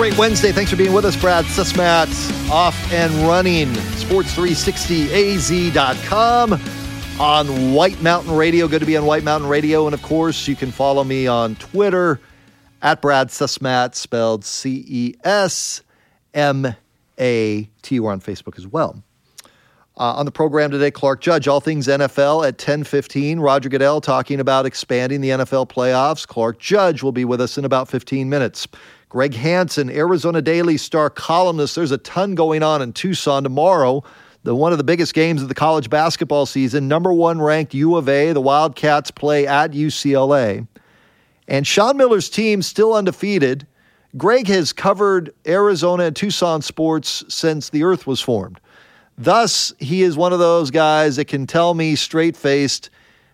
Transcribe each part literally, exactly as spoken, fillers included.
Great Wednesday. Thanks for being with us. Brad Sussmat, off and running. Sports three sixty A Z dot com on White Mountain Radio. Good to be on White Mountain Radio. And, of course, you can follow me on Twitter at Brad Sussmat, spelled C E S M A T. We're on Facebook as well. Uh, on the program today, Clark Judge, all things N F L at ten fifteen. Roger Goodell talking about expanding the N F L playoffs. Clark Judge will be with us in about fifteen minutes. Greg Hansen, Arizona Daily Star columnist. There's a ton going on in Tucson tomorrow. The one of the biggest games of the college basketball season. Number one ranked U of A. The Wildcats play at U C L A. And Sean Miller's team still undefeated. Greg has covered Arizona and Tucson sports since the earth was formed. Thus, he is one of those guys that can tell me straight-faced,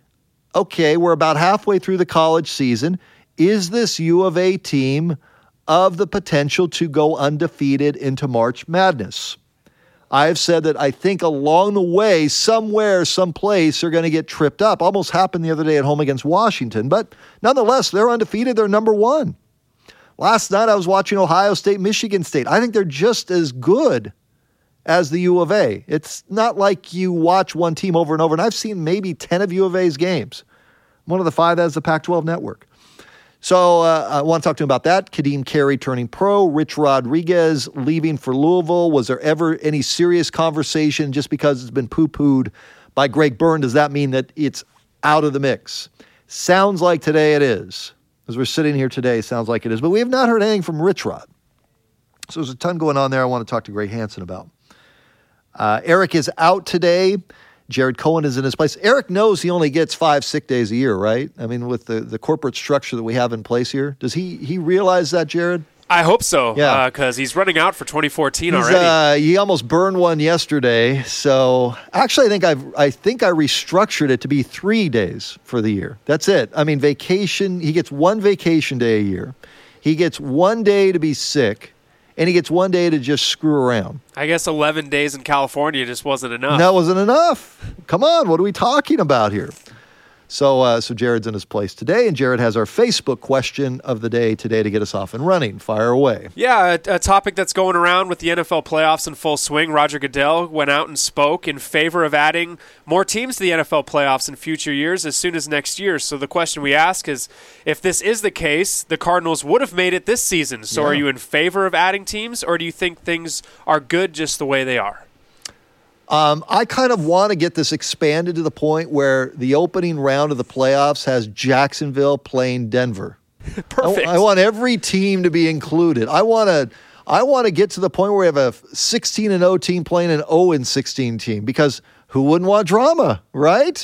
okay, we're about halfway through the college season. Is this U of A team of the potential to go undefeated into March Madness? I have said that I think along the way, somewhere, someplace, they're going to get tripped up. Almost happened the other day at home against Washington. But nonetheless, they're undefeated. They're number one. Last night, I was watching Ohio State, Michigan State. I think they're just as good as the U of A. It's not like you watch one team over and over. And I've seen maybe ten of U of A's games. One of the five that has the Pac twelve network. So uh, I want to talk to him about that. Kadeem Carey turning pro. Rich Rodriguez leaving for Louisville. Was there ever any serious conversation just because it's been poo-pooed by Greg Byrne? Does that mean that it's out of the mix? Sounds like today it is. As we're sitting here today, sounds like it is. But we have not heard anything from Rich Rod. So there's a ton going on there I want to talk to Greg Hansen about. Uh, Eric is out today. Jared Cohen is in his place. Eric knows he only gets five sick days a year, right? I mean, with the, the corporate structure that we have in place here. Does he he realize that, Jared? I hope so, yeah. Because uh, he's running out for twenty fourteen he's, already. Uh, he almost burned one yesterday. So actually, I think I've I think I restructured it to be three days for the year. That's it. I mean, vacation. He gets one vacation day a year. He gets one day to be sick. And he gets one day to just screw around. I guess eleven days in California just wasn't enough. That wasn't enough. Come on, what are we talking about here? So uh, so Jared's in his place today, and Jared has our Facebook question of the day today to get us off and running. Fire away. Yeah, a, a topic that's going around with the N F L playoffs in full swing. Roger Goodell went out and spoke in favor of adding more teams to the N F L playoffs in future years as soon as next year. So the question we ask is, if this is the case, the Cardinals would have made it this season. So yeah. Are you in favor of adding teams, or do you think things are good just the way they are? Um, I kind of want to get this expanded to the point where the opening round of the playoffs has Jacksonville playing Denver. Perfect. I, I want every team to be included. I want to I want to get to the point where we have a sixteen and oh team playing an oh and sixteen team, because who wouldn't want drama, right?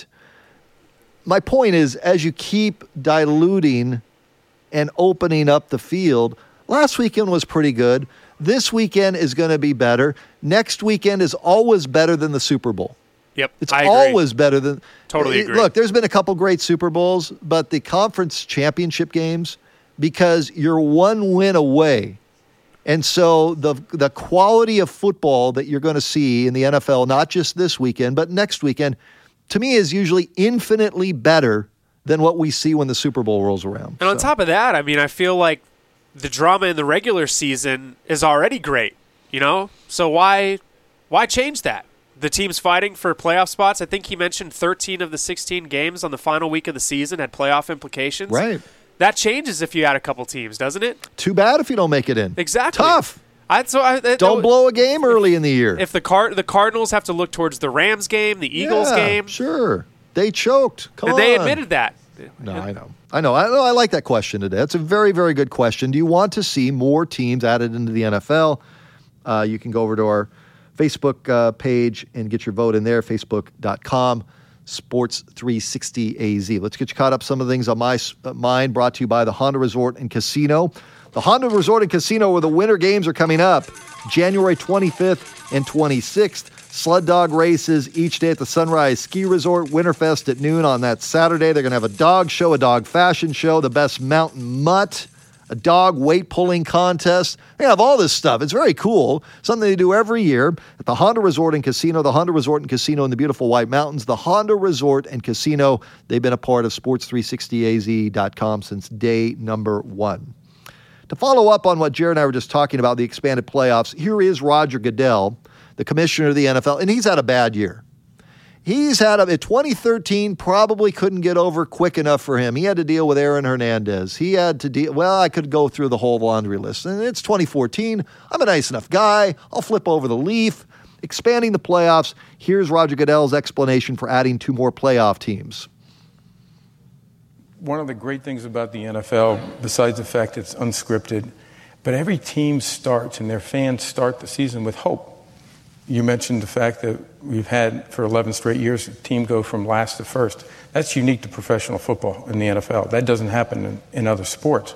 My point is, as you keep diluting and opening up the field, last weekend was pretty good. This weekend is going to be better. Next weekend is always better than the Super Bowl. Yep, It's I agree. always better than... Totally agree. Look, there's been a couple great Super Bowls, but the conference championship games, because you're one win away. And so the the quality of football that you're going to see in the N F L, not just this weekend, but next weekend, to me is usually infinitely better than what we see when the Super Bowl rolls around. And on so. top of that, I mean, I feel like the drama in the regular season is already great, you know? So why why change that? The teams fighting for playoff spots, I think he mentioned thirteen of the sixteen games on the final week of the season had playoff implications. Right. That changes if you add a couple teams, doesn't it? Too bad if you don't make it in. Exactly. Tough. I, so I, that, don't that, blow a game early in the year. If the Car- the Cardinals have to look towards the Rams game, the Eagles yeah, game. Sure. They choked. Come and on. they admitted that. No, I know. I know. I know. I like that question today. It's a very, very good question. Do you want to see more teams added into the N F L? Uh, you can go over to our Facebook uh, page and get your vote in there, facebook dot com, sports three sixty A Z. Let's get you caught up some of the things on my uh, mind, brought to you by the Honda Resort and Casino. The Honda Resort and Casino, where the winter games are coming up, January twenty-fifth and twenty-sixth. Sled dog races each day at the Sunrise Ski Resort. Winterfest at noon on that Saturday. They're going to have a dog show, a dog fashion show, the best mountain mutt, a dog weight pulling contest. They have all this stuff. It's very cool. Something they do every year at the Honda Resort and Casino. The Honda Resort and Casino in the beautiful White Mountains. The Honda Resort and Casino. They've been a part of sports three sixty A Z dot com since day number one. To follow up on what Jared and I were just talking about, the expanded playoffs, here is Roger Goodell, the commissioner of the N F L, and he's had a bad year. He's had a, twenty thirteen probably couldn't get over quick enough for him. He had to deal with Aaron Hernandez. He had to deal, well, I could go through the whole laundry list. And it's twenty fourteen. I'm a nice enough guy. I'll flip over the leaf. Expanding the playoffs. Here's Roger Goodell's explanation for adding two more playoff teams. One of the great things about the N F L, besides the fact it's unscripted, but every team starts and their fans start the season with hope. You mentioned the fact that we've had for eleven straight years a team go from last to first. That's unique to professional football in the N F L. That doesn't happen in, in other sports.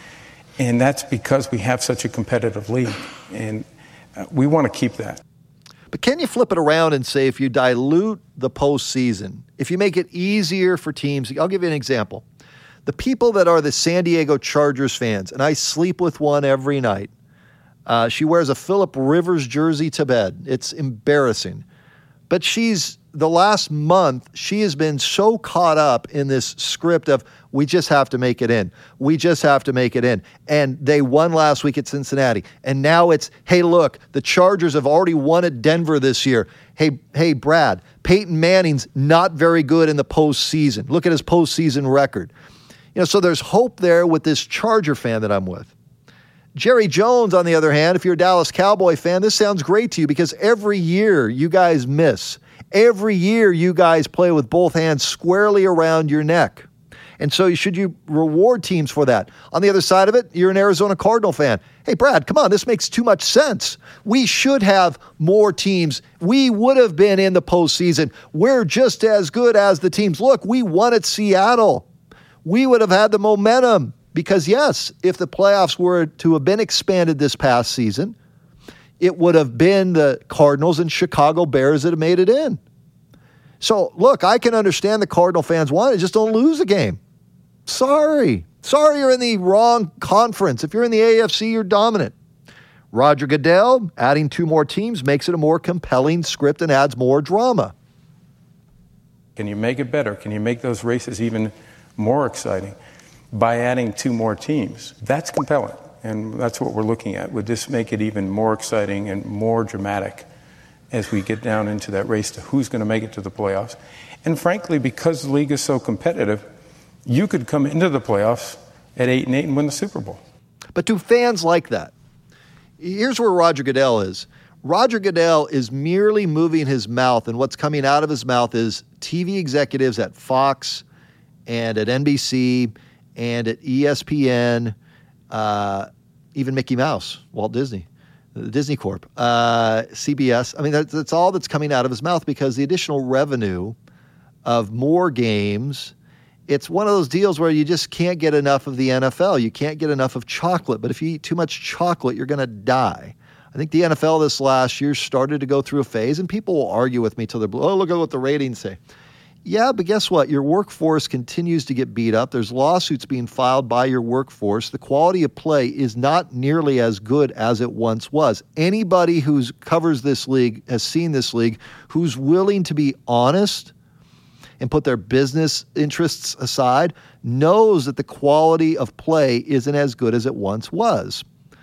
And that's because we have such a competitive league. And uh, we want to keep that. But can you flip it around and say if you dilute the postseason, if you make it easier for teams, I'll give you an example. The people that are the San Diego Chargers fans, and I sleep with one every night, Uh, she wears a Phillip Rivers jersey to bed. It's embarrassing. But she's, the last month, she has been so caught up in this script of, we just have to make it in. We just have to make it in. And they won last week at Cincinnati. And now it's, hey, look, the Chargers have already won at Denver this year. Hey, hey, Brad, Peyton Manning's not very good in the postseason. Look at his postseason record. You know, so there's hope there with this Charger fan that I'm with. Jerry Jones, on the other hand, if you're a Dallas Cowboy fan, this sounds great to you because every year you guys miss. Every year you guys play with both hands squarely around your neck. And so should you reward teams for that? On the other side of it, you're an Arizona Cardinal fan. Hey, Brad, come on, this makes too much sense. We should have more teams. We would have been in the postseason. We're just as good as the teams. Look, we won at Seattle. We would have had the momentum. Because, yes, if the playoffs were to have been expanded this past season, it would have been the Cardinals and Chicago Bears that have made it in. So, look, I can understand the Cardinal fans want it. Just don't lose a game. Sorry. Sorry you're in the wrong conference. If you're in the A F C, you're dominant. Roger Goodell, adding two more teams, makes it a more compelling script and adds more drama. Can you make it better? Can you make those races even more exciting? By adding two more teams. That's compelling, and that's what we're looking at. Would this make it even more exciting and more dramatic as we get down into that race to who's going to make it to the playoffs? And frankly, because the league is so competitive, you could come into the playoffs at eight and eight and win the Super Bowl. But do fans like that? Here's where Roger Goodell is. Roger Goodell is merely moving his mouth, and what's coming out of his mouth is T V executives at Fox and at N B C and at E S P N, uh, even Mickey Mouse, Walt Disney, the Disney Corp, uh, C B S. I mean, that's, that's all that's coming out of his mouth because the additional revenue of more games, it's one of those deals where you just can't get enough of the N F L. You can't get enough of chocolate. But if you eat too much chocolate, you're going to die. I think the N F L this last year started to go through a phase, and people will argue with me till they're blue. Oh, look at what the ratings say. Yeah, but guess what? Your workforce continues to get beat up. There's lawsuits being filed by your workforce. The quality of play is not nearly as good as it once was. Anybody who covers this league, has seen this league, who's willing to be honest and put their business interests aside, knows that the quality of play isn't as good as it once was.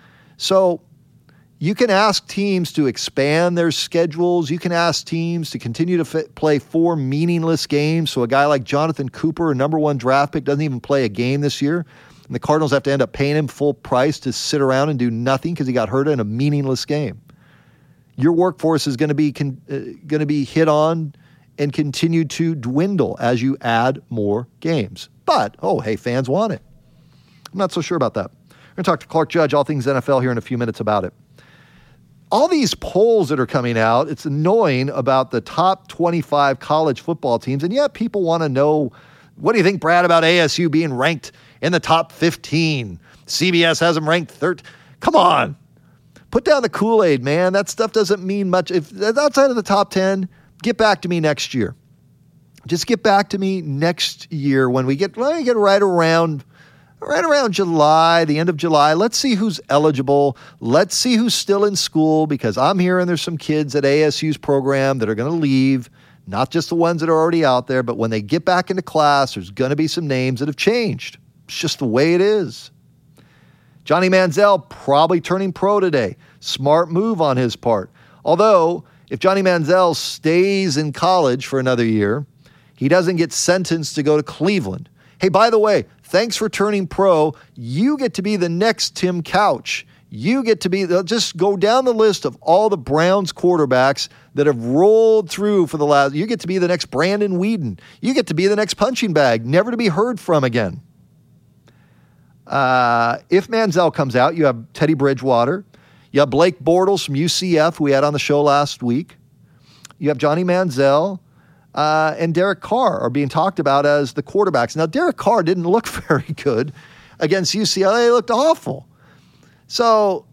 So you can ask teams to expand their schedules. You can ask teams to continue to f- play four meaningless games. So a guy like Jonathan Cooper, a number one draft pick, doesn't even play a game this year. And the Cardinals have to end up paying him full price to sit around and do nothing because he got hurt in a meaningless game. Your workforce is going to be con- uh, going to be hit on and continue to dwindle as you add more games. But, oh, hey, fans want it. I'm not so sure about that. We're going to talk to Clark Judge, all things N F L, here in a few minutes about it. All these polls that are coming out, it's annoying about the top twenty-five college football teams, and yet people want to know, what do you think, Brad, about A S U being ranked in the top fifteen? C B S has them ranked third. Come on. Put down the Kool-Aid, man. That stuff doesn't mean much. If that's outside of the top ten, get back to me next year. Just get back to me next year when we get, when we get right around Right around July, the end of July. Let's see who's eligible. Let's see who's still in school, because I'm hearing there's some kids at A S U's program that are going to leave, not just the ones that are already out there, but when they get back into class, there's going to be some names that have changed. It's just the way it is. Johnny Manziel probably turning pro today. Smart move on his part. Although, if Johnny Manziel stays in college for another year, he doesn't get sentenced to go to Cleveland. Hey, by the way, thanks for turning pro. You get to be the next Tim Couch. You get to be, just go down the list of all the Browns quarterbacks that have rolled through for the last, you get to be the next Brandon Weeden. You get to be the next punching bag, never to be heard from again. Uh, if Manziel comes out, you have Teddy Bridgewater. You have Blake Bortles from U C F, who we had on the show last week. You have Johnny Manziel. Uh, and Derek Carr are being talked about as the quarterbacks. Now, Derek Carr didn't look very good against U C L A. He looked awful. So,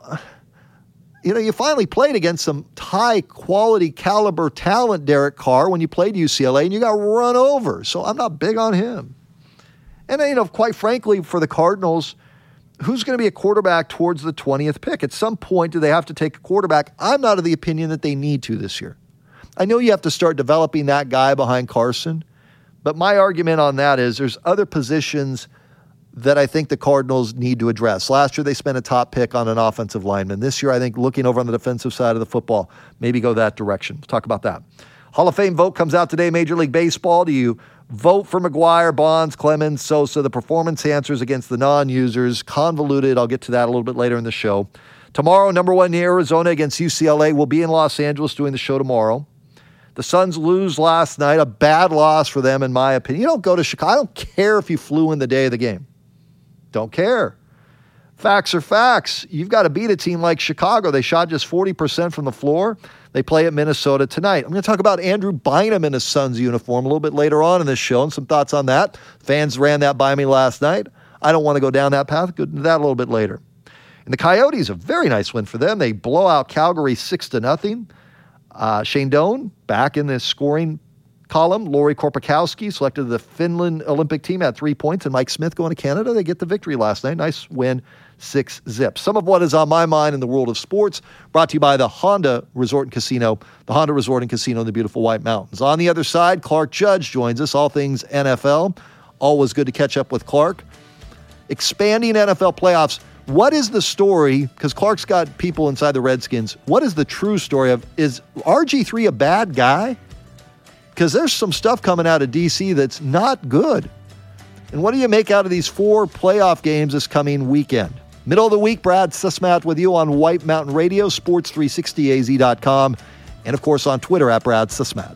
you know, you finally played against some high-quality caliber talent, Derek Carr, when you played U C L A, and you got run over. So I'm not big on him. And, you know, quite frankly, for the Cardinals, who's going to be a quarterback towards the twentieth pick? At some point, do they have to take a quarterback? I'm not of the opinion that they need to this year. I know you have to start developing that guy behind Carson, but my argument on that is there's other positions that I think the Cardinals need to address. Last year, they spent a top pick on an offensive lineman. This year, I think looking over on the defensive side of the football, maybe go that direction. We'll talk about that. Hall of Fame vote comes out today, Major League Baseball. Do you vote for McGwire, Bonds, Clemens, Sosa? The performance answers against the non-users, convoluted. I'll get to that a little bit later in the show. Tomorrow, number one, Arizona against U C L A. We'll be in Los Angeles doing the show tomorrow. The Suns lose last night, a bad loss for them, in my opinion. You don't go to Chicago. I don't care if you flew in the day of the game. Don't care. Facts are facts. You've got to beat a team like Chicago. They shot just forty percent from the floor. They play at Minnesota tonight. I'm going to talk about Andrew Bynum in his Suns uniform a little bit later on in this show and some thoughts on that. Fans ran that by me last night. I don't want to go down that path. Go into that a little bit later. And the Coyotes, a very nice win for them. They blow out Calgary six to nothing. Uh, Shane Doan back in the scoring column. Lori Korpakowski selected the Finland Olympic team at three points, and Mike Smith going to Canada. They get the victory last night. Nice win, six zip. Some of what is on my mind in the world of sports brought to you by the Honda Resort and Casino, the Honda Resort and Casino in the beautiful White Mountains. On the other side, Clark Judge joins us, all things N F L. Always good to catch up with Clark. Expanding N F L playoffs. What is the story? Because Clark's got people inside the Redskins. What is the true story of, is R G three a bad guy? Because there's some stuff coming out of D C that's not good. And what do you make out of these four playoff games this coming weekend? Middle of the week, Brad Sussmat with you on White Mountain Radio, sports three sixty A Z dot com, and of course on Twitter at Brad Sussmat.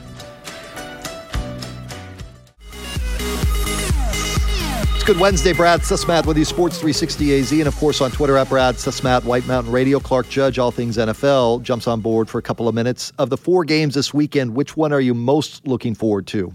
Good Wednesday, Brad Sussmat with you, Sports three sixty A Z, and of course on Twitter at Brad Sussmat, White Mountain Radio. Clark Judge, all things N F L, jumps on board for a couple of minutes. Of the four games this weekend, which one are you most looking forward to?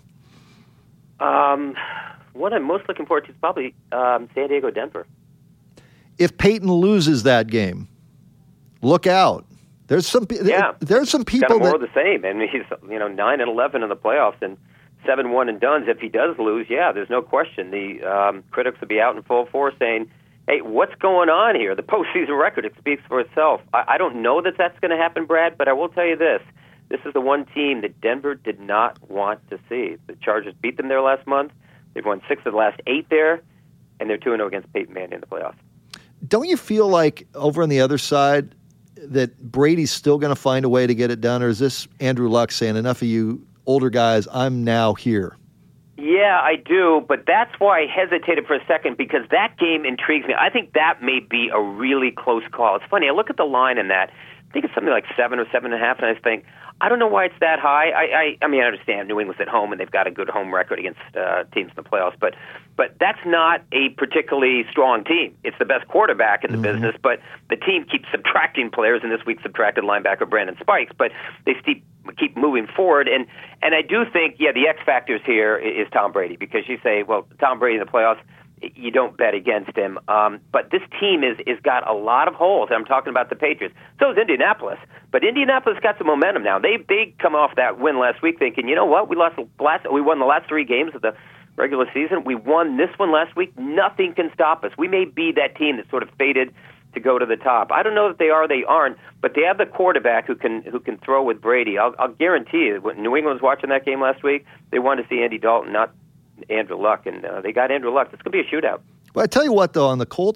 Um, what I'm most looking forward to is probably um, San Diego-Denver. If Peyton loses that game, look out. There's some yeah. There's some people kind of more that of the same, and he's you know nine and eleven in the playoffs, and seven one and done. If he does lose, yeah, there's no question. The um, critics will be out in full force saying, hey, what's going on here? The postseason record, it speaks for itself. I, I don't know that that's going to happen, Brad, but I will tell you this. This is the one team that Denver did not want to see. The Chargers beat them there last month. They've won six of the last eight there, and they're two and oh against Peyton Manning in the playoffs. Don't you feel like over on the other side that Brady's still going to find a way to get it done, or is this Andrew Luck saying, enough of you older guys, I'm now here? Yeah, I do, but that's why I hesitated for a second, because that game intrigues me. I think that may be a really close call. It's funny, I look at the line in that. I think it's something like seven or seven and a half, and I think, I don't know why it's that high. I, I, I mean, I understand New England's at home, and they've got a good home record against uh, teams in the playoffs, but but that's not a particularly strong team. It's the best quarterback in the mm-hmm. business, but the team keeps subtracting players, and this week subtracted linebacker Brandon Spikes, but they keep keep moving forward, and and I do think, yeah, the X factors here is Tom Brady, because you say, well, Tom Brady in the playoffs, you don't bet against him. Um, but this team is is got a lot of holes. I'm talking about the Patriots. So is Indianapolis. But Indianapolis got some momentum now. They they come off that win last week thinking, you know what, we lost the last we won the last three games of the regular season. We won this one last week. Nothing can stop us. We may be that team that sort of faded to go to the top. I don't know that they are, they aren't, but they have the quarterback who can who can throw with Brady. I'll, I'll guarantee you, when New England was watching that game last week, they wanted to see Andy Dalton, not Andrew Luck, and uh, they got Andrew Luck. It's going to be a shootout. Well, I tell you what, though, on the Colts,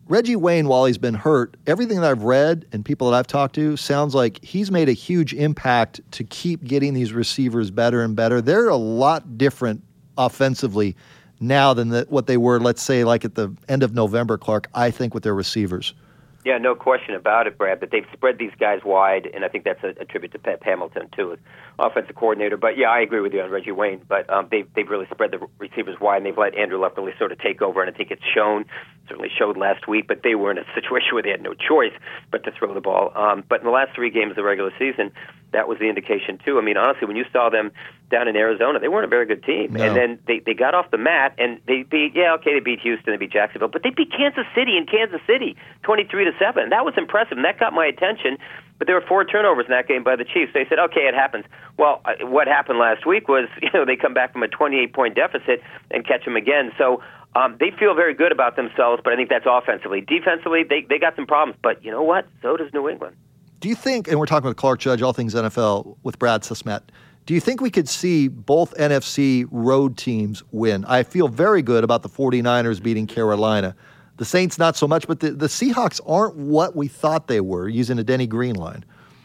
Reggie Wayne, while he's been hurt, everything that I've read and people that I've talked to sounds like he's made a huge impact to keep getting these receivers better and better. They're a lot different offensively now than the, what they were, let's say, like at the end of November, Clark, I think, with their receivers. Yeah, no question about it, Brad, but they've spread these guys wide, and I think that's a, a tribute to Pep Hamilton, too, as offensive coordinator. But, yeah, I agree with you on Reggie Wayne, but um, they've, they've really spread the receivers wide, and they've let Andrew Luck really sort of take over, and I think it's shown, certainly showed last week, but they were in a situation where they had no choice but to throw the ball. Um, but in the last three games of the regular season, that was the indication, too. I mean, honestly, when you saw them down in Arizona, they weren't a very good team. No. And then they, they got off the mat, and they beat, yeah, okay, they beat Houston, they beat Jacksonville, but they beat Kansas City in Kansas City, twenty-three to seven. That was impressive, and that got my attention. But there were four turnovers in that game by the Chiefs. They said, okay, it happens. Well, uh, what happened last week was, you know, they come back from a twenty-eight point deficit and catch them again. So um, they feel very good about themselves, but I think that's offensively. Defensively, they, they got some problems. But you know what? So does New England. Do you think, and we're talking with Clark Judge, all things N F L, with Brad Susmet, do you think we could see both N F C road teams win? I feel very good about the 49ers beating Carolina. The Saints, not so much, but the, the Seahawks aren't what we thought they were, using a Denny Green line.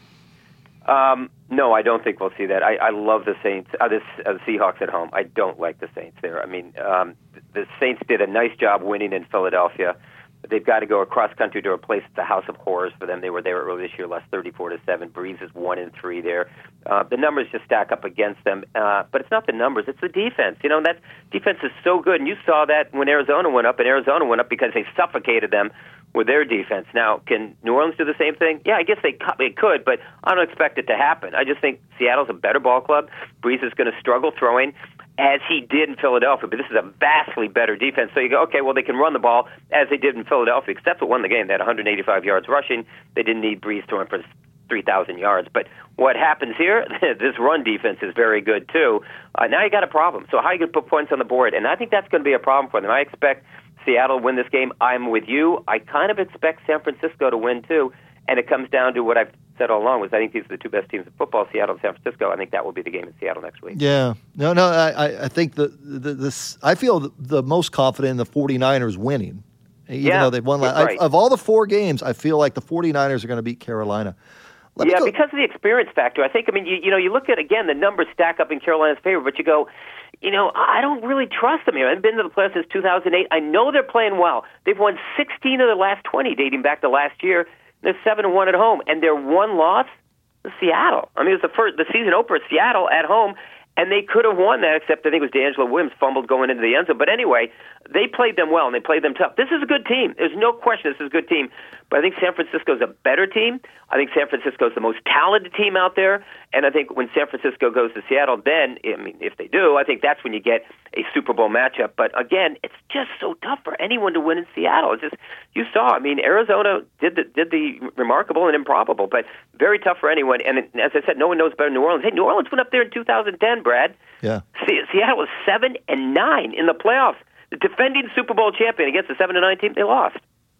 Um, no, I don't think we'll see that. I, I love the Saints, uh, this, uh, the Seahawks at home. I don't like the Saints there. I mean, um, the Saints did a nice job winning in Philadelphia. They've got to go across country to a place that's a house of horrors for them. They were there earlier this year, lost thirty-four to seven. Breeze is one and three there. Uh, the numbers just stack up against them, uh, but it's not the numbers; it's the defense. You know, that defense is so good, and you saw that when Arizona went up, and Arizona went up because they suffocated them with their defense. Now, can New Orleans do the same thing? Yeah, I guess they they could, but I don't expect it to happen. I just think Seattle's a better ball club. Breeze is going to struggle throwing, as he did in Philadelphia, but this is a vastly better defense. So you go, okay, well, they can run the ball as they did in Philadelphia, because that's what won the game. They had one hundred eighty-five yards rushing. They didn't need Breeze throwing for three thousand yards. But what happens here, this run defense is very good, too. Uh, now you got a problem. So how are you going to put points on the board? And I think that's going to be a problem for them. I expect Seattle to win this game. I'm with you. I kind of expect San Francisco to win, too. And it comes down to what I've said all along, was I think these are the two best teams in football, Seattle and San Francisco. I think that will be the game in Seattle next week. Yeah. No, no, I, I think the, the this I feel the most confident in the 49ers winning. Even yeah, though they've won last, right. Of all the four games, I feel like the 49ers are going to beat Carolina. Let yeah, because of the experience factor. I think, I mean, you, you know, you look at, again, the numbers stack up in Carolina's favor, but you go, you know, I don't really trust them here. I've been to the playoffs since two thousand eight. I know they're playing well. They've won sixteen of the last twenty, dating back to last year. They're seven and one at home, and their one loss is Seattle. I mean, it was the first, the season opener, Seattle at home, and they could have won that, except I think it was D'Angelo Williams fumbled going into the end zone. But anyway, they played them well, and they played them tough. This is a good team. There's no question this is a good team. But I think San Francisco's a better team. I think San Francisco's the most talented team out there. And I think when San Francisco goes to Seattle, then, I mean, if they do, I think that's when you get a Super Bowl matchup. But again, it's just so tough for anyone to win in Seattle. It's just, you saw, I mean, Arizona did the, did the remarkable and improbable, but very tough for anyone. And as I said, no one knows better than New Orleans. Hey, New Orleans went up there in two thousand ten, Brad. Yeah. Se- Seattle was seven and nine in the playoffs. The defending Super Bowl champion against the seven and nine team, they lost.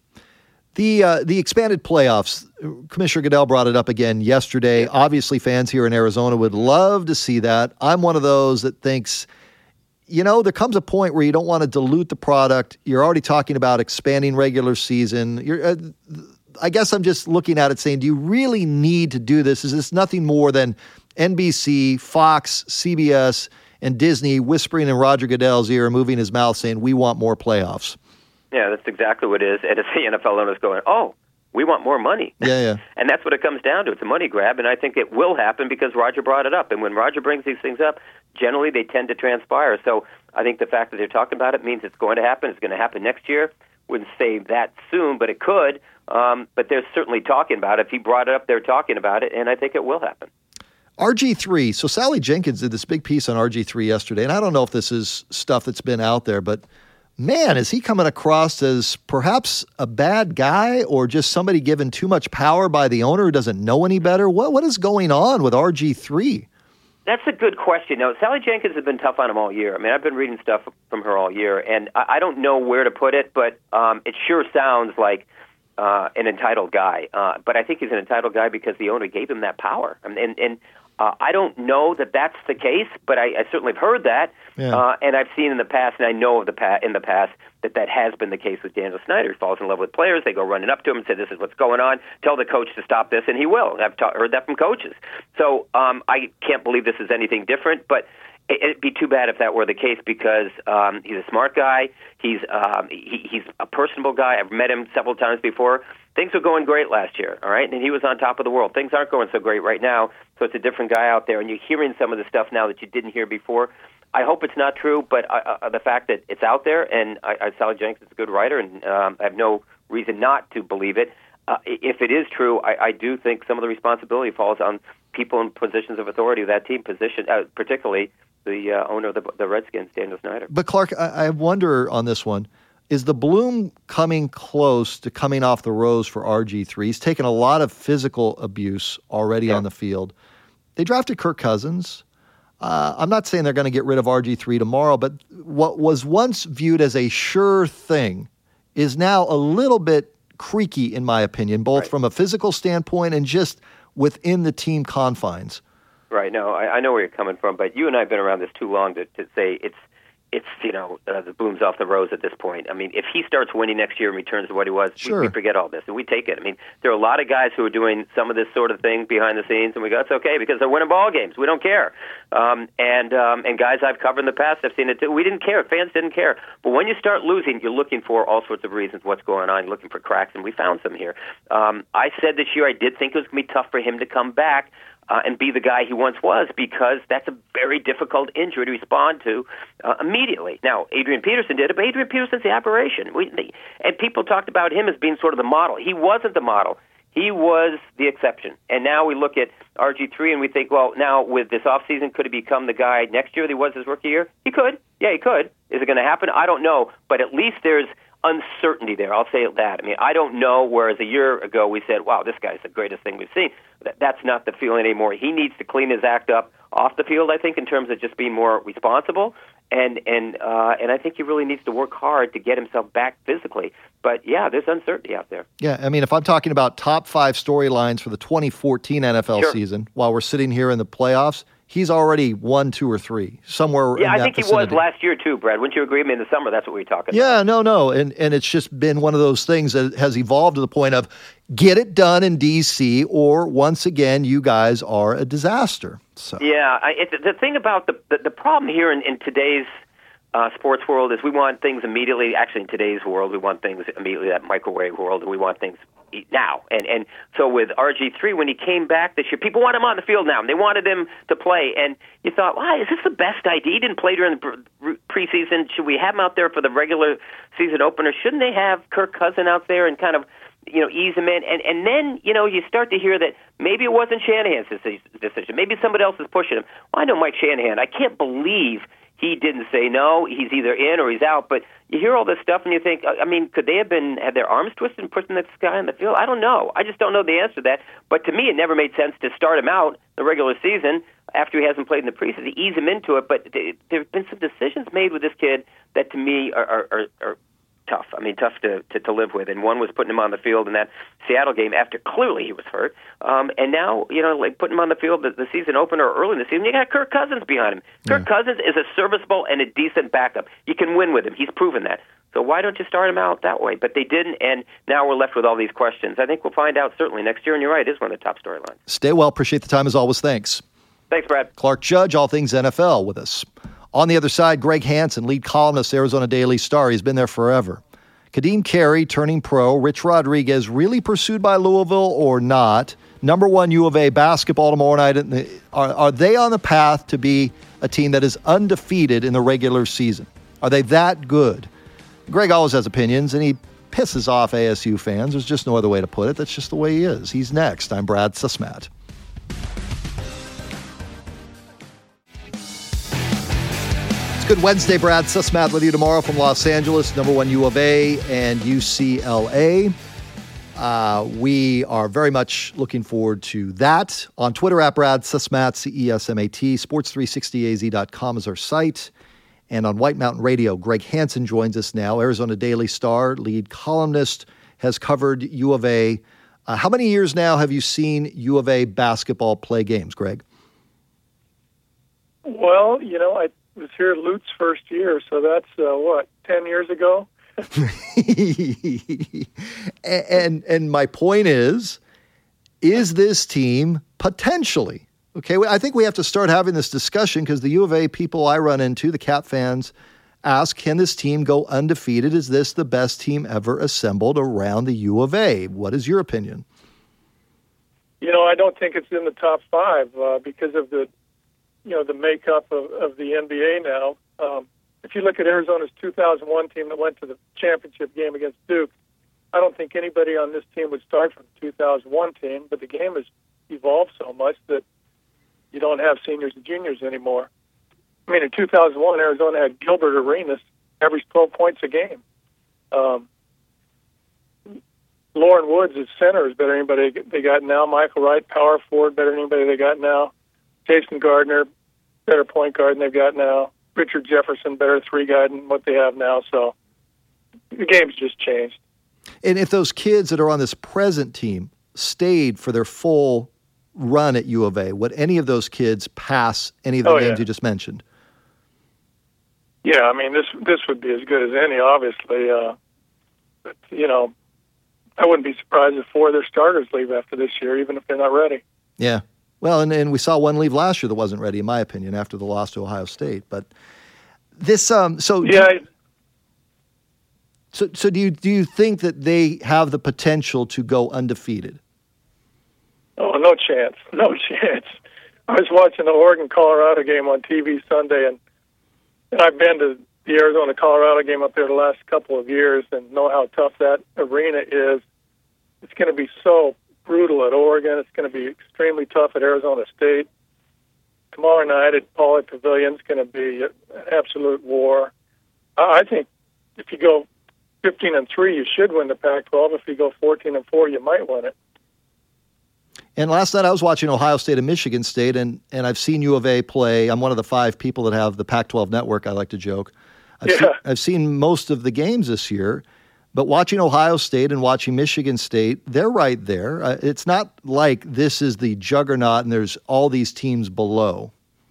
The uh, the expanded playoffs, Commissioner Goodell brought it up again yesterday. Yeah. Obviously, fans here in Arizona would love to see that. I'm one of those that thinks, you know, there comes a point where you don't want to dilute the product. You're already talking about expanding regular season. You're, uh, I guess I'm just looking at it saying, do you really need to do this? Is this nothing more than N B C, Fox, C B S, and Disney whispering in Roger Goodell's ear, moving his mouth, saying, we want more playoffs? Yeah, that's exactly what it is. And it's the N F L owners going, oh, we want more money. Yeah, yeah. And that's what it comes down to. It's a money grab, and I think it will happen because Roger brought it up. And when Roger brings these things up, generally they tend to transpire. So I think the fact that they're talking about it means it's going to happen. It's going to happen next year. Wouldn't say that soon, but it could. Um, but they're certainly talking about it. If he brought it up, they're talking about it, and I think it will happen. R G three. So Sally Jenkins did this big piece on R G three yesterday, and I don't know if this is stuff that's been out there, but man, is he coming across as perhaps a bad guy or just somebody given too much power by the owner who doesn't know any better? What What is going on with R G three? That's a good question. Now, Sally Jenkins has been tough on him all year. I mean, I've been reading stuff from her all year, and I, I don't know where to put it, but um, it sure sounds like uh, an entitled guy. Uh, but I think he's an entitled guy because the owner gave him that power. I mean, and, and Uh, I don't know that that's the case, but I, I certainly have heard that, yeah. uh, and I've seen in the past, and I know of the pa- in the past that that has been the case with Daniel Snyder. He falls in love with players. They go running up to him and say, "This is what's going on. Tell the coach to stop this," and he will. I've ta- heard that from coaches. So um, I can't believe this is anything different, but it'd be too bad if that were the case because um, he's a smart guy. He's um, he, he's a personable guy. I've met him several times before. Things were going great last year, all right, and he was on top of the world. Things aren't going so great right now, so it's a different guy out there, and you're hearing some of the stuff now that you didn't hear before. I hope it's not true, but uh, uh, the fact that it's out there, and I, I Sally Jenkins is a good writer, and um, I have no reason not to believe it. Uh, if it is true, I, I do think some of the responsibility falls on people in positions of authority of that team, position, uh, particularly the uh, owner of the, the Redskins, Daniel Snyder. But, Clark, I, I wonder on this one, is the bloom coming close to coming off the rose for R G three? He's taken a lot of physical abuse already yeah. on the field. They drafted Kirk Cousins. Uh, I'm not saying they're going to get rid of R G three tomorrow, but what was once viewed as a sure thing is now a little bit creaky, in my opinion, both right. from a physical standpoint and just within the team confines. Right. No, I, I know where you're coming from, but you and I have been around this too long to, to say it's, it's you know, uh, the bloom's off the rose at this point. I mean, if he starts winning next year and returns to what he was, sure. we, we forget all this, and we take it. I mean, there are a lot of guys who are doing some of this sort of thing behind the scenes, and we go, it's okay, because they're winning ball games. We don't care. Um, and um, and guys I've covered in the past, I've seen it too. We didn't care. Fans didn't care. But when you start losing, you're looking for all sorts of reasons what's going on. You're looking for cracks, and we found some here. Um, I said this year I did think it was going to be tough for him to come back Uh, and be the guy he once was, because that's a very difficult injury to respond to uh, immediately. Now, Adrian Peterson did it, but Adrian Peterson's the aberration. We, they, and people talked about him as being sort of the model. He wasn't the model. He was the exception. And now we look at R G three and we think, well, now with this offseason, could he become the guy next year that he was his rookie year? He could. Yeah, he could. Is it going to happen? I don't know. But at least there's uncertainty there. I'll say that. I mean, I don't know, whereas a year ago we said, wow, this guy's the greatest thing we've seen. That's not the feeling anymore. He needs to clean his act up off the field, I think, in terms of just being more responsible. And and uh, and I think he really needs to work hard to get himself back physically. But, yeah, there's uncertainty out there. Yeah, I mean, if I'm talking about top five storylines for the twenty fourteen N F L sure. season, while we're sitting here in the playoffs, he's already one, two, or three, somewhere yeah, in that I think vicinity. he was last year, too, Brad. Wouldn't you agree with me? In the summer, that's what we were talking yeah, about. no, no. And and it's just been one of those things that has evolved to the point of get it done in D C, or once again, you guys are a disaster. So Yeah, I, it, the thing about the, the, the problem here in, in today's uh, sports world is we want things immediately. Actually, in today's world, we want things immediately, that microwave world, and we want things now. And and so with R G three, when he came back this year, people want him on the field now, and they wanted him to play. And you thought, why, is this the best idea? He didn't play during the preseason. Should we have him out there for the regular season opener? Shouldn't they have Kirk Cousins out there and kind of, you know, ease him in? And and then, you know, you start to hear that maybe it wasn't Shanahan's decision. Maybe somebody else is pushing him. Well, I know Mike Shanahan. I can't believe he didn't say no. He's either in or he's out. But you hear all this stuff and you think, I mean, could they have been had their arms twisted and pushing this guy on the field? I don't know. I just don't know the answer to that. But to me, it never made sense to start him out the regular season after he hasn't played in the preseason, to ease him into it. But there have been some decisions made with this kid that to me are, are, are, are tough. I mean, tough to, to, to live with. And one was putting him on the field in that Seattle game after clearly he was hurt. Um, and now, you know, like putting him on the field the, the season opener early in the season, you got Kirk Cousins behind him. Kirk yeah. Cousins is a serviceable and a decent backup. You can win with him. He's proven that. So why don't you start him out that way? But they didn't, and now we're left with all these questions. I think we'll find out certainly next year, and you're right, it is one of the top storylines. Stay well. Appreciate the time as always. Thanks. Thanks, Brad. Clark Judge, all things N F L with us. On the other side, Greg Hansen, lead columnist, Arizona Daily Star. He's been there forever. Kadeem Carey turning pro. Rich Rodriguez really pursued by Louisville or not? Number one U of A basketball tomorrow night. Are, are they on the path to be a team that is undefeated in the regular season? Are they that good? Greg always has opinions, and he pisses off A S U fans. There's just no other way to put it. That's just the way he is. He's next. I'm Brad Susmat. Good Wednesday, Brad Susmat with you tomorrow from Los Angeles, number one U of A and U C L A. Uh, we are very much looking forward to that. On Twitter, at Brad Susmat, C E S M A T, sports three sixty A Z dot com is our site. And on White Mountain Radio, Greg Hansen joins us now, Arizona Daily Star, lead columnist, has covered U of A. Uh, how many years now have you seen U of A basketball play games, Greg? Well, you know, I was here Lute's first year, so that's, uh, what, ten years ago? and and my point is, is this team potentially, okay, I think we have to start having this discussion because the U of A people I run into, the Cap fans, ask, can this team go undefeated? Is this the best team ever assembled around the U of A? What is your opinion? You know, I don't think it's in the top five uh, because of the, you know, the makeup of, of the N B A now. Um, if you look at Arizona's two thousand one team that went to the championship game against Duke, I don't think anybody on this team would start from the two thousand one team, but the game has evolved so much that you don't have seniors and juniors anymore. I mean, in two thousand one, Arizona had Gilbert Arenas, averaged twelve points a game. Um, Lauren Woods as center is better than anybody they got now. Michael Wright, power forward, better than anybody they got now. Jason Gardner, better point guard than they've got now. Richard Jefferson, better three guy than what they have now. So the game's just changed. And if those kids that are on this present team stayed for their full run at U of A, would any of those kids pass any of the oh, names yeah. you just mentioned? Yeah, I mean, this this would be as good as any, obviously. Uh, but, you know, I wouldn't be surprised if four of their starters leave after this year, even if they're not ready. Yeah. Well, and, and we saw one leave last year that wasn't ready, in my opinion, after the loss to Ohio State. But this, um, so yeah. Do, so so do you do you think that they have the potential to go undefeated? Oh, no chance, no chance. I was watching the Oregon-Colorado game on T V Sunday, and and I've been to the Arizona-Colorado game up there the last couple of years and know how tough that arena is. It's going to be so brutal at Oregon. It's going to be extremely tough at Arizona State. Tomorrow night at Pauley Pavilion is going to be an absolute war. I think if you go fifteen and three, you should win the Pac twelve. If you go fourteen and four, you might win it. And last night I was watching Ohio State and Michigan State, and, and I've seen U of A play. I'm one of the five people that have the Pac twelve network, I like to joke. I've, yeah. seen, I've seen most of the games this year, but watching Ohio State and watching Michigan State, they're right there. Uh, it's not like this is the juggernaut and there's all these teams below.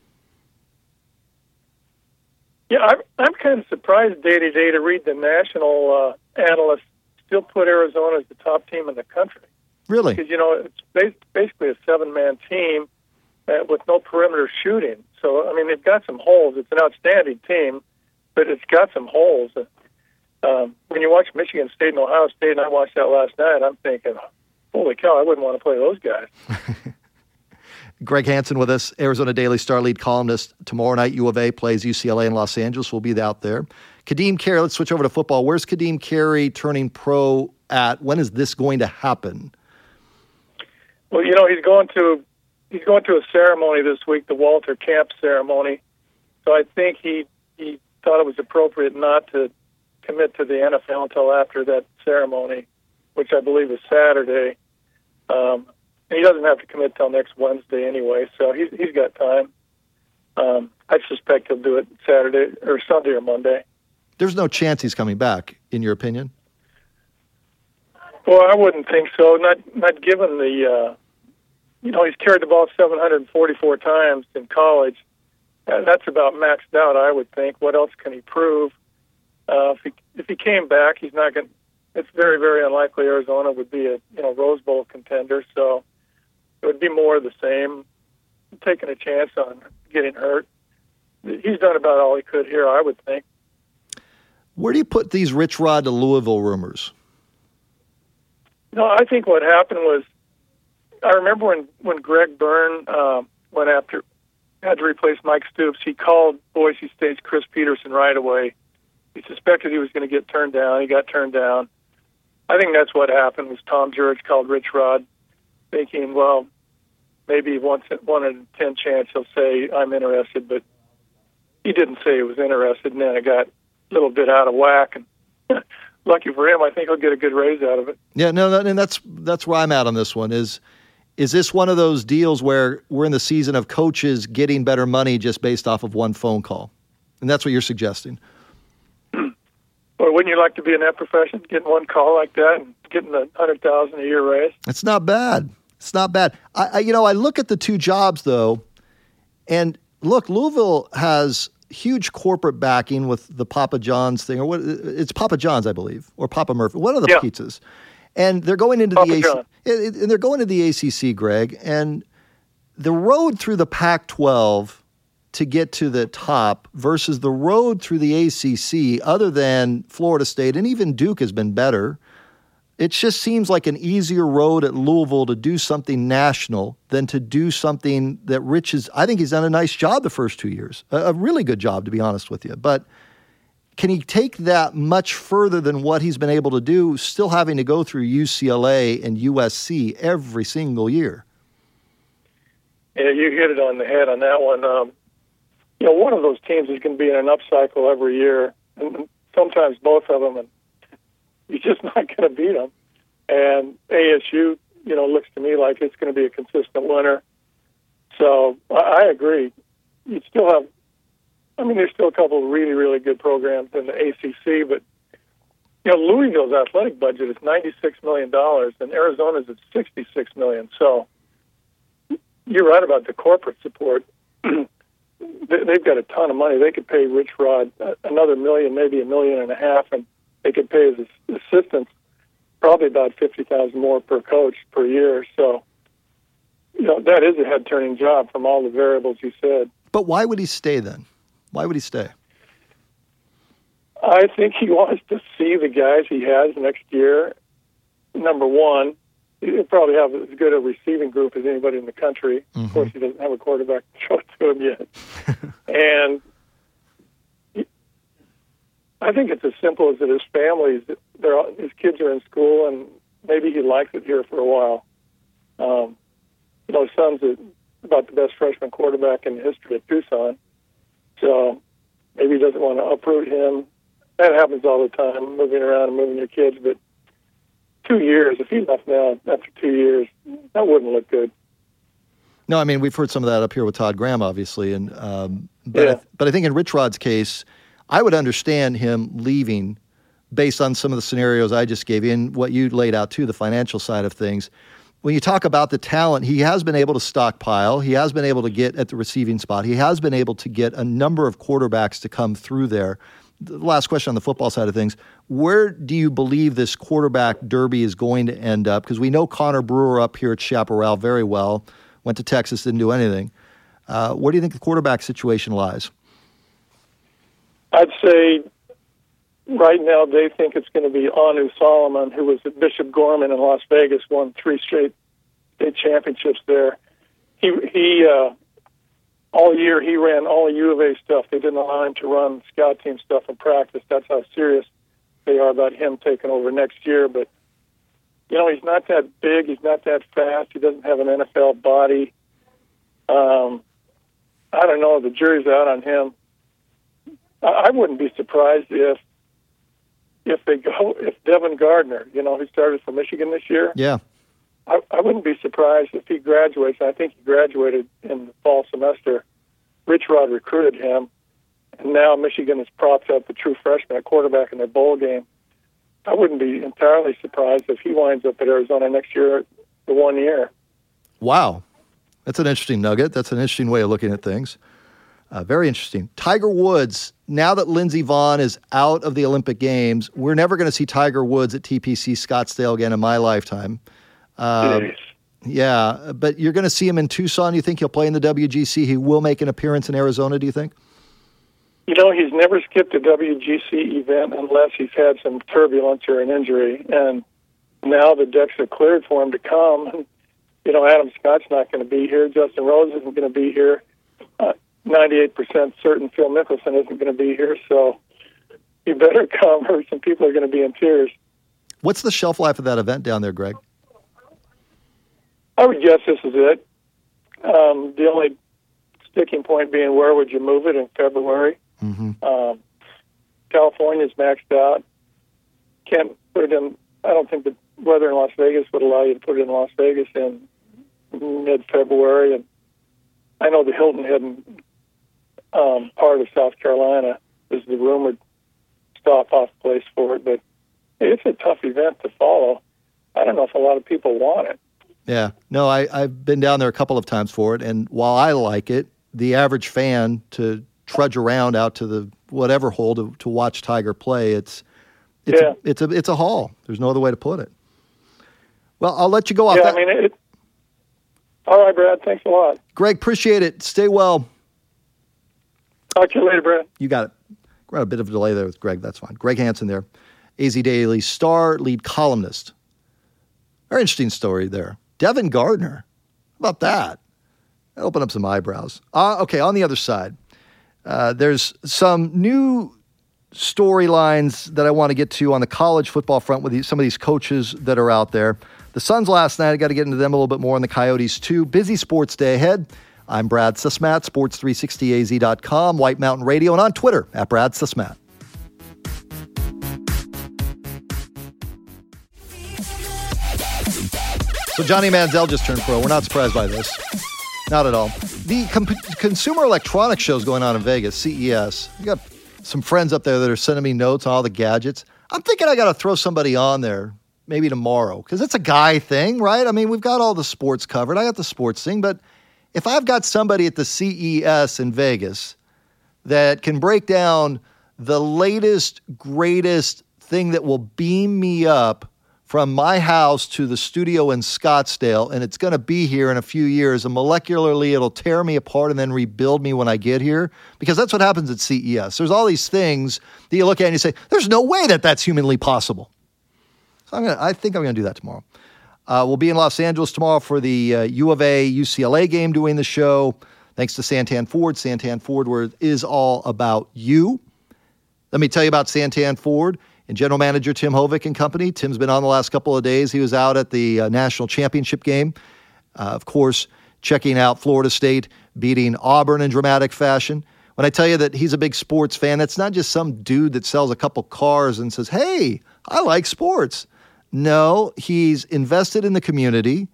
Yeah, I'm, I'm kind of surprised day to day to read the national uh, analysts still put Arizona as the top team in the country. Really? Because, you know, it's basically a seven-man team uh, with no perimeter shooting. So, I mean, they've got some holes. It's an outstanding team, but it's got some holes. Um, when you watch Michigan State and Ohio State, and I watched that last night, I'm thinking, holy cow, I wouldn't want to play those guys. Greg Hansen with us, Arizona Daily Star lead columnist. Tomorrow night, U of A plays U C L A in Los Angeles. We'll be out there. Kadeem Carey, let's switch over to football. Where's Kadeem Carey turning pro at? When is this going to happen? Well, you know, he's going to he's going to a ceremony this week, the Walter Camp ceremony. So I think he he thought it was appropriate not to commit to the N F L until after that ceremony, which I believe is Saturday. Um, and he doesn't have to commit till next Wednesday anyway, so he's he's got time. Um, I suspect he'll do it Saturday or Sunday or Monday. There's no chance he's coming back, in your opinion? Well, I wouldn't think so. Not not given the, uh, you know, he's carried the ball seven hundred forty-four times in college. Uh, that's about maxed out, I would think. What else can he prove? Uh, if he if he came back, he's not going. It's very very unlikely Arizona would be a you know Rose Bowl contender. So it would be more of the same. Taking a chance on getting hurt. He's done about all he could here, I would think. Where do you put these Rich Rod to Louisville rumors? No, I think what happened was, I remember when, when Greg Byrne uh, went after, had to replace Mike Stoops, he called Boise State's Chris Peterson right away. He suspected he was going to get turned down. He got turned down. I think that's what happened was Tom Jurich called Rich Rod thinking, well, maybe once one in ten chance he'll say, I'm interested, but he didn't say he was interested, and then it got a little bit out of whack, and lucky for him, I think he'll get a good raise out of it. Yeah, no, that, and that's that's where I'm at on this one. Is is this one of those deals where we're in the season of coaches getting better money just based off of one phone call? And that's what you're suggesting. Or wouldn't you like to be in that profession, getting one call like that and getting the one hundred thousand dollars a year raise? It's not bad. It's not bad. I, I, you know, I look at the two jobs, though, and look, Louisville has huge corporate backing with the Papa John's thing, or what? It's Papa John's, I believe, or Papa Murphy, one of the yeah. pizzas. And they're going into Papa the A C, John. and they're going to the A C C, Greg, and the road through the Pac twelve to get to the top versus the road through the A C C, other than Florida State, and even Duke has been better. It just seems like an easier road at Louisville to do something national than to do something that Rich is. I think he's done a nice job the first two years, a, a really good job, to be honest with you. But can he take that much further than what he's been able to do, still having to go through U C L A and U S C every single year? Yeah, you hit it on the head on that one. Um, you know, one of those teams is going to be in an upcycle every year, and sometimes both of them, and you're just not going to beat them. And A S U, you know, looks to me like it's going to be a consistent winner. So I, I agree. You still have, I mean, there's still a couple of really, really good programs in the A C C, but, you know, Louisville's athletic budget is ninety-six million dollars, and Arizona's at sixty-six million dollars. So you're right about the corporate support. They've got a ton of money. They could pay Rich Rod another million, maybe a million and a half, and they could pay his assistants probably about fifty thousand dollars more per coach per year. So, you know, that is a head-turning job from all the variables you said. But why would he stay then? Why would he stay? I think he wants to see the guys he has next year. Number one, he'll probably have as good a receiving group as anybody in the country. Mm-hmm. Of course, he doesn't have a quarterback to show it to him yet. And I think it's as simple as that his family, they're, his kids are in school, and maybe he likes it here for a while. Um, you know, his son's a, about the best freshman quarterback in the history of Tucson. So maybe he doesn't want to uproot him. That happens all the time, moving around and moving your kids. But two years, if he left now after two years, that wouldn't look good. No, I mean, we've heard some of that up here with Todd Graham, obviously. and um, but, yeah. I, but I think in Rich Rod's case, I would understand him leaving based on some of the scenarios I just gave you and what you laid out, too, the financial side of things. When you talk about the talent, he has been able to stockpile. He has been able to get at the receiving spot. He has been able to get a number of quarterbacks to come through there. The last question on the football side of things, where do you believe this quarterback derby is going to end up? Because we know Connor Brewer up here at Chaparral very well, went to Texas, didn't do anything. Uh, where do you think the quarterback situation lies? I'd say right now they think it's going to be Anu Solomon, who was at Bishop Gorman in Las Vegas, won three straight state championships there. He he uh, all year he ran all U of A stuff. They didn't allow him to run scout team stuff in practice. That's how serious they are about him taking over next year. But you know, he's not that big. He's not that fast. He doesn't have an N F L body. Um, I don't know. The jury's out on him. I wouldn't be surprised if if they go if Devin Gardner, you know, who started for Michigan this year. Yeah, I, I wouldn't be surprised if he graduates. I think he graduated in the fall semester. Rich Rod recruited him, and now Michigan has propped up the true freshman at quarterback in their bowl game. I wouldn't be entirely surprised if he winds up at Arizona next year, the one year. Wow, that's an interesting nugget. That's an interesting way of looking at things. Uh, very interesting. Tiger Woods, now that Lindsey Vonn is out of the Olympic Games, we're never going to see Tiger Woods at T P C Scottsdale again in my lifetime. Uh, yeah, but you're going to see him in Tucson. You think he'll play in the W G C? He will make an appearance in Arizona, do you think? You know, he's never skipped a W G C event unless he's had some turbulence or an injury. And now the decks are cleared for him to come. You know, Adam Scott's not going to be here. Justin Rose isn't going to be here. Uh, ninety-eight percent certain Phil Mickelson isn't going to be here, so you better come or some people are going to be in tears. What's the shelf life of that event down there, Greg? I would guess this is it. Um, the only sticking point being where would you move it in February? Mm-hmm. Um, California's maxed out. Can't put it in, I don't think the weather in Las Vegas would allow you to put it in Las Vegas in mid-February, and I know the Hilton Head um, part of South Carolina is the rumored stop-off place for it, but it's a tough event to follow. I don't know if a lot of people want it. Yeah. No, I, I've been down there a couple of times for it, and while I like it, the average fan to trudge around out to the whatever hole to, to watch Tiger play. It's it's Yeah. a, it's a it's a haul. There's no other way to put it. Well, I'll let you go off Yeah, that. I mean, it, all right, Brad. Thanks a lot. Greg, appreciate it. Stay well. Talk to you later, Brad. You got it. We're at a bit of a delay there with Greg. That's fine. Greg Hansen there, A Z Daily Star lead columnist. Very interesting story there. Devin Gardner. How about that? That'll open up some eyebrows. Uh, okay, on the other side, uh, there's some new storylines that I want to get to on the college football front with these, some of these coaches that are out there. The Suns last night, I got to get into them a little bit more, and the Coyotes too. Busy sports day ahead. I'm Brad Susmat, sports three sixty A Z dot com, White Mountain Radio, and on Twitter at Brad Susmat. So Johnny Manziel just turned pro. We're not surprised by this. Not at all. The com- Consumer Electronics Show is going on in Vegas, C E S. You got some friends up there that are sending me notes on all the gadgets. I'm thinking I got to throw somebody on there maybe tomorrow because it's a guy thing, right? I mean, we've got all the sports covered. I got the sports thing, but if I've got somebody at the C E S in Vegas that can break down the latest, greatest thing that will beam me up from my house to the studio in Scottsdale, and it's going to be here in a few years, and molecularly it'll tear me apart and then rebuild me when I get here, because that's what happens at C E S. There's all these things that you look at and you say, there's no way that that's humanly possible. So I'm gonna, I think I'm going to do that tomorrow. Uh, we'll be in Los Angeles tomorrow for the uh, U of A U C L A game doing the show. Thanks to Santan Ford. Santan Ford, where it is all about you. Let me tell you about Santan Ford and General Manager Tim Hovick and company. Tim's been on the last couple of days. He was out at the uh, National Championship game. Uh, of course, checking out Florida State beating Auburn in dramatic fashion. When I tell you that he's a big sports fan, that's not just some dude that sells a couple cars and says, hey, I like sports. No, he's invested in the community.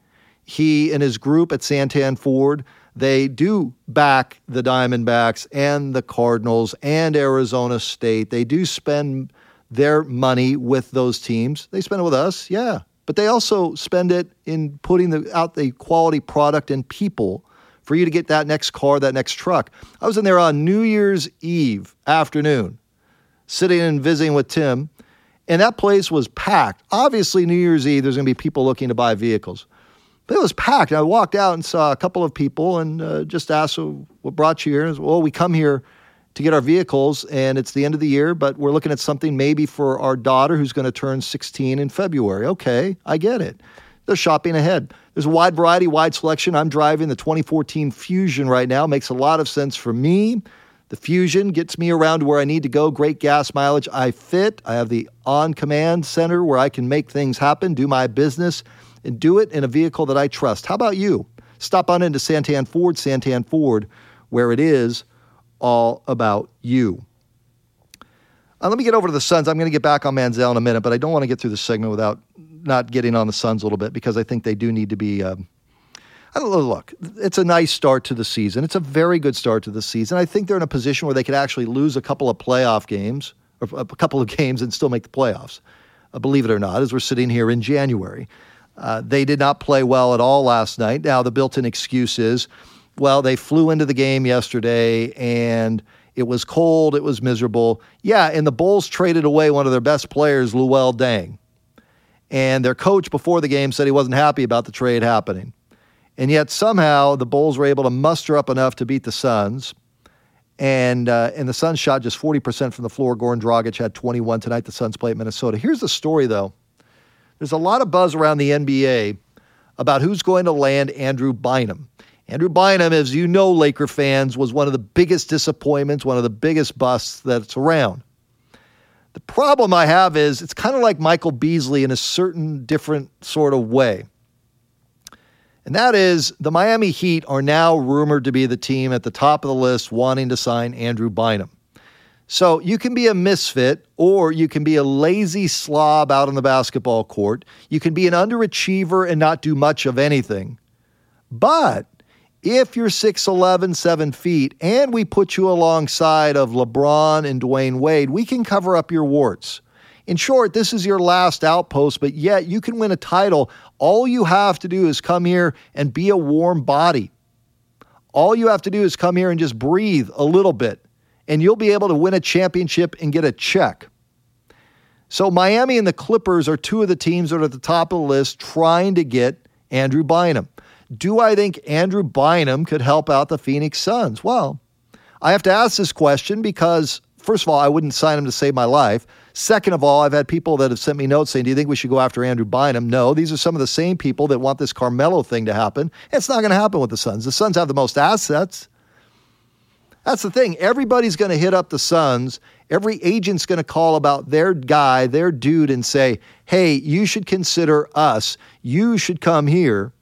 He and his group at Santan Ford, they do back the Diamondbacks and the Cardinals and Arizona State. They do spend their money with those teams. They spend it with us, yeah. But they also spend it in putting the, out the quality product and people for you to get that next car, that next truck. I was in there on New Year's Eve afternoon, sitting and visiting with Tim, and that place was packed. Obviously, New Year's Eve, there's going to be people looking to buy vehicles. But it was packed. And I walked out and saw a couple of people and uh, just asked, well, what brought you here? And I said, well, we come here to get our vehicles, and it's the end of the year, but we're looking at something maybe for our daughter who's going to turn sixteen in February. Okay, I get it. They're shopping ahead. There's a wide variety, wide selection. I'm driving the twenty fourteen Fusion right now. Makes a lot of sense for me. The Fusion gets me around to where I need to go. Great gas mileage. I fit. I have the on-command center where I can make things happen, do my business, and do it in a vehicle that I trust. How about you? Stop on into Santan Ford, Santan Ford, where it is all about you. Uh, let me get over to the Suns. I'm going to get back on Manziel in a minute, but I don't want to get through the segment without not getting on the Suns a little bit, because I think they do need to be, um, I don't know, look, it's a nice start to the season. It's a very good start to the season. I think they're in a position where they could actually lose a couple of playoff games, or a couple of games and still make the playoffs, uh, believe it or not, as we're sitting here in January. Uh, they did not play well at all last night. Now, the built-in excuse is, well, they flew into the game yesterday, and it was cold, it was miserable. Yeah, and the Bulls traded away one of their best players, Luol Deng. And their coach before the game said he wasn't happy about the trade happening. And yet somehow the Bulls were able to muster up enough to beat the Suns. And uh, and the Suns shot just forty percent from the floor. Goran Dragic had twenty-one tonight. The Suns play at Minnesota. Here's the story, though. There's a lot of buzz around the N B A about who's going to land Andrew Bynum. Andrew Bynum, as you know, Laker fans, was one of the biggest disappointments, one of the biggest busts that's around. The problem I have is it's kind of like Michael Beasley in a certain different sort of way. And that is the Miami Heat are now rumored to be the team at the top of the list wanting to sign Andrew Bynum. So you can be a misfit, or you can be a lazy slob out on the basketball court. You can be an underachiever and not do much of anything. But if you're six eleven, seven feet, and we put you alongside of LeBron and Dwayne Wade, we can cover up your warts. In short, this is your last outpost, but yet you can win a title. All you have to do is come here and be a warm body. All you have to do is come here and just breathe a little bit, and you'll be able to win a championship and get a check. So Miami and the Clippers are two of the teams that are at the top of the list trying to get Andrew Bynum. Do I think Andrew Bynum could help out the Phoenix Suns? Well, I have to ask this question because, first of all, I wouldn't sign him to save my life. Second of all, I've had people that have sent me notes saying, do you think we should go after Andrew Bynum? No, these are some of the same people that want this Carmelo thing to happen. It's not going to happen with the Suns. The Suns have the most assets. That's the thing. Everybody's going to hit up the Suns. Every agent's going to call about their guy, their dude, and say, hey, you should consider us. You should come here.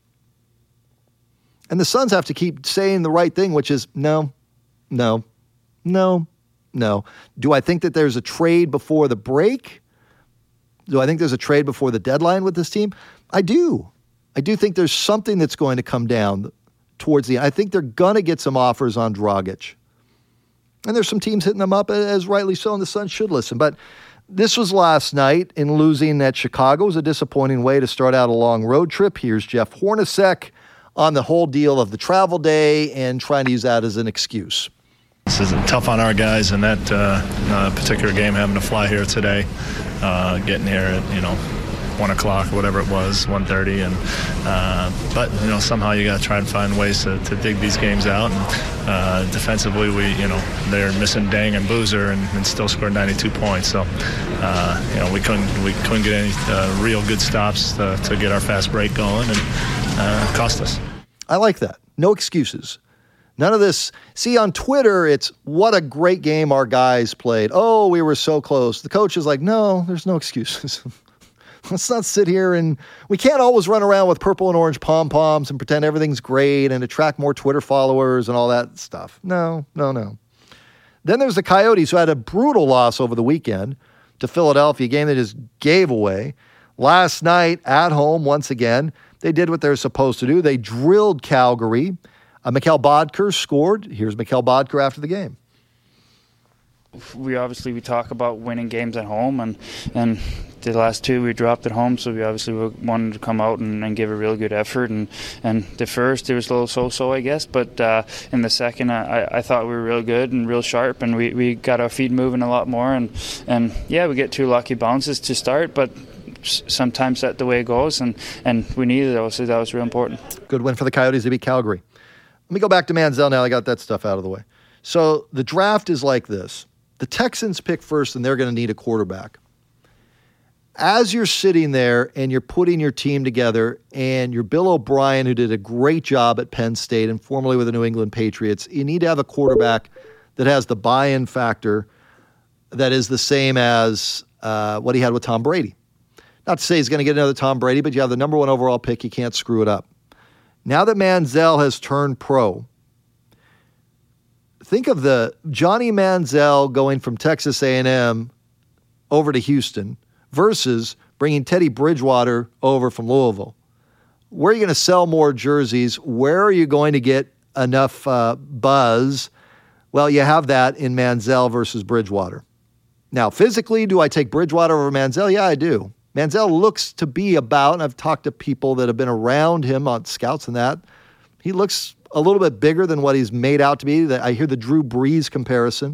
And the Suns have to keep saying the right thing, which is no, no, no, no. Do I think that there's a trade before the break? Do I think there's a trade before the deadline with this team? I do. I do think there's something that's going to come down towards the end. I think they're going to get some offers on Dragic. And there's some teams hitting them up, as rightly so, and the Suns should listen. But this was last night, and losing at Chicago was a disappointing way to start out a long road trip. Here's Jeff Hornacek on the whole deal of the travel day and trying to use that as an excuse. This is tough on our guys in that uh, uh, particular game, having to fly here today, uh, getting here at, you know, one o'clock, whatever it was, one thirty, and uh, but you know somehow you got to try and find ways to, to dig these games out. And uh, defensively, we you know they're missing Deng and Boozer, and, and still scored ninety-two points. So uh, you know we couldn't we couldn't get any uh, real good stops to, to get our fast break going, and uh, it cost us. I like that. No excuses. None of this. See, on Twitter, it's what a great game our guys played. Oh, we were so close. The coach is like, no, there's no excuses. Let's not sit here and we can't always run around with purple and orange pom-poms and pretend everything's great and attract more Twitter followers and all that stuff. No, no, no. Then there's the Coyotes, who had a brutal loss over the weekend to Philadelphia, a game they just gave away. Last night at home, once again, they did what they're supposed to do. They drilled Calgary. Uh, Mikhail Bodker scored. Here's Mikhail Bodker after the game. We obviously we talk about winning games at home, and and the last two we dropped at home, so we obviously wanted to come out and, and give a real good effort. And, and the first, it was a little so-so, I guess, but uh, in the second, I, I thought we were real good and real sharp, and we, we got our feet moving a lot more. And, and yeah, we get two lucky bounces to start, but sometimes that's the way it goes, and, and we needed those, so that was real important. Good win for the Coyotes to beat Calgary. Let me go back to Manziel now. I got that stuff out of the way. So the draft is like this. The Texans pick first, and they're going to need a quarterback. As you're sitting there and you're putting your team together, and you're Bill O'Brien, who did a great job at Penn State and formerly with the New England Patriots, you need to have a quarterback that has the buy-in factor that is the same as uh, what he had with Tom Brady. Not to say he's going to get another Tom Brady, but you have the number one overall pick. You can't screw it up. Now that Manziel has turned pro, think of the Johnny Manziel going from Texas A and M over to Houston versus bringing Teddy Bridgewater over from Louisville. Where are you going to sell more jerseys? Where are you going to get enough uh, buzz? Well, you have that in Manziel versus Bridgewater. Now, physically, do I take Bridgewater over Manziel? Yeah, I do. Manziel looks to be about, and I've talked to people that have been around him on scouts and that, he looks a little bit bigger than what he's made out to be. I hear the Drew Brees comparison.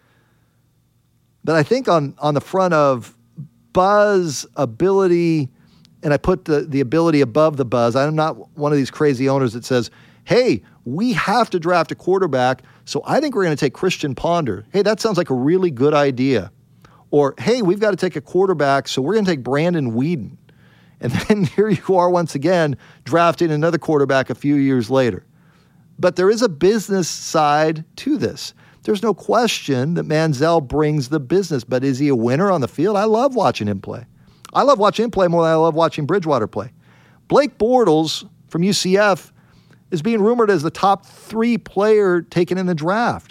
But I think on, on the front of buzz, ability, and I put the, the ability above the buzz, I'm not one of these crazy owners that says, hey, we have to draft a quarterback, so I think we're going to take Christian Ponder. Hey, that sounds like a really good idea. Or, hey, we've got to take a quarterback, so we're going to take Brandon Weeden. And then here you are once again drafting another quarterback a few years later. But there is a business side to this. There's no question that Manziel brings the business, but is he a winner on the field? I love watching him play. I love watching him play more than I love watching Bridgewater play. Blake Bortles from U C F is being rumored as the top three player taken in the draft.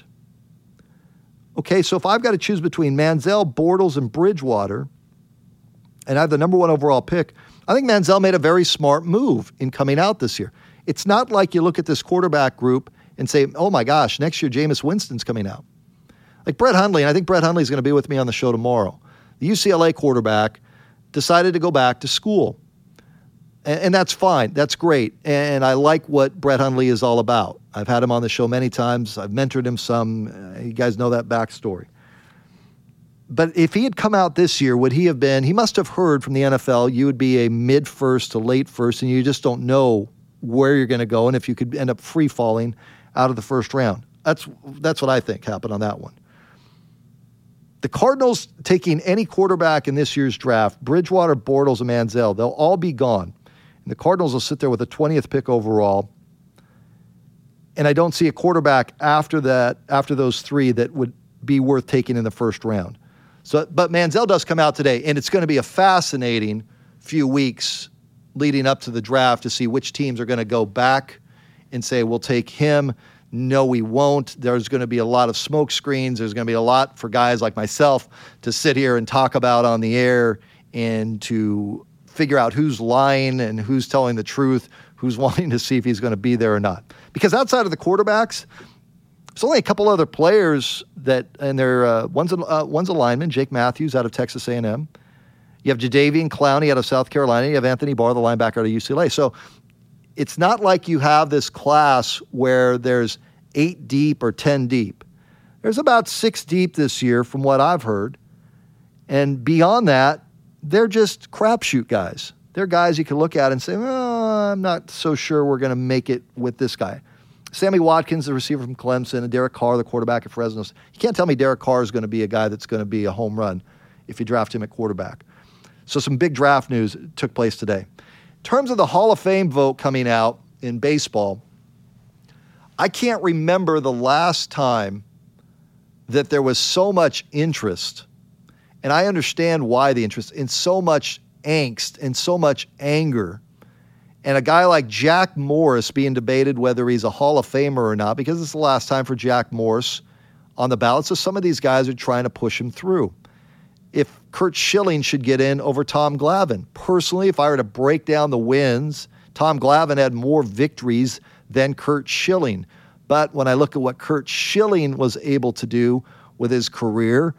Okay, so if I've got to choose between Manziel, Bortles, and Bridgewater, and I have the number one overall pick, I think Manziel made a very smart move in coming out this year. It's not like you look at this quarterback group and say, oh my gosh, next year Jameis Winston's coming out. Like Brett Hundley, and I think Brett Hundley's going to be with me on the show tomorrow. The U C L A quarterback decided to go back to school. And, and that's fine. That's great. And I like what Brett Hundley is all about. I've had him on the show many times. I've mentored him some. Uh, you guys know that backstory. But if he had come out this year, would he have been, he must have heard from the N F L, you would be a mid-first to late first, and you just don't know where you're going to go and if you could end up free-falling out of the first round. That's that's what I think happened on that one. The Cardinals taking any quarterback in this year's draft, Bridgewater, Bortles, and Manziel, they'll all be gone. And the Cardinals will sit there with the twentieth pick overall. And I don't see a quarterback after that, after those three, that would be worth taking in the first round. So, but Manziel does come out today, and it's going to be a fascinating few weeks leading up to the draft to see which teams are going to go back and say, we'll take him. No, we won't. There's going to be a lot of smoke screens. There's going to be a lot for guys like myself to sit here and talk about on the air and to figure out who's lying and who's telling the truth, who's wanting to see if he's going to be there or not. Because outside of the quarterbacks, there's only a couple other players that, and they're uh, one's a, uh, one's a lineman, Jake Matthews out of Texas A and M. You have Jadeveon Clowney out of South Carolina. You have Anthony Barr, the linebacker out of U C L A. So it's not like you have this class where there's eight deep or ten deep. There's about six deep this year from what I've heard. And beyond that, they're just crapshoot guys. They're guys you can look at and say, oh, I'm not so sure we're going to make it with this guy. Sammy Watkins, the receiver from Clemson, and Derek Carr, the quarterback at Fresno. You can't tell me Derek Carr is going to be a guy that's going to be a home run if you draft him at quarterback. So some big draft news took place today. In terms of the Hall of Fame vote coming out in baseball, I can't remember the last time that there was so much interest, and I understand why the interest, in so much angst and so much anger. And a guy like Jack Morris being debated whether he's a Hall of Famer or not, because it's the last time for Jack Morris on the ballot. So some of these guys are trying to push him through. If Curt Schilling should get in over Tom Glavine. Personally, if I were to break down the wins, Tom Glavine had more victories than Curt Schilling. But when I look at what Curt Schilling was able to do with his career,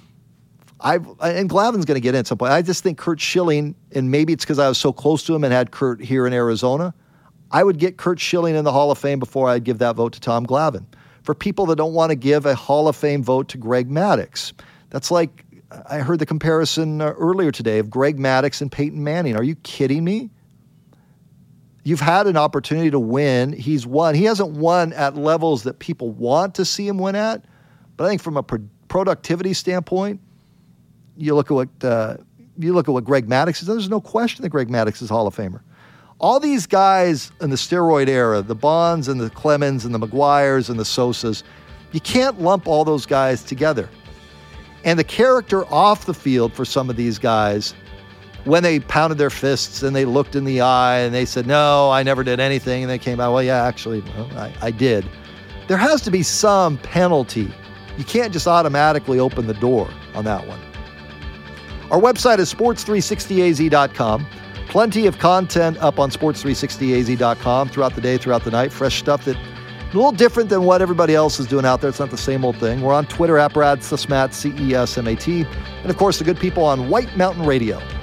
I and Glavine's going to get in at some point. I just think Curt Schilling, and maybe it's because I was so close to him and had Curt here in Arizona, I would get Curt Schilling in the Hall of Fame before I'd give that vote to Tom Glavine. For people that don't want to give a Hall of Fame vote to Greg Maddux, that's like, I heard the comparison uh, earlier today of Greg Maddux and Peyton Manning. Are you kidding me? You've had an opportunity to win. He's won. He hasn't won at levels that people want to see him win at, but I think from a pro- productivity standpoint, You look at what uh, you look at what Greg Maddux is. There's no question that Greg Maddux is Hall of Famer. All these guys in the steroid era, the Bonds and the Clemens and the McGuires and the Sosas, you can't lump all those guys together. And the character off the field for some of these guys, when they pounded their fists and they looked in the eye and they said, "No, I never did anything," and they came out, "Well, yeah, actually, well, I, I did." There has to be some penalty. You can't just automatically open the door on that one. Our website is sports three sixty a z dot com. Plenty of content up on sports three sixty a z dot com throughout the day, throughout the night. Fresh stuff that a little different than what everybody else is doing out there. It's not the same old thing. We're on Twitter at Brad Cesmat, C E S M A T. And, of course, the good people on White Mountain Radio.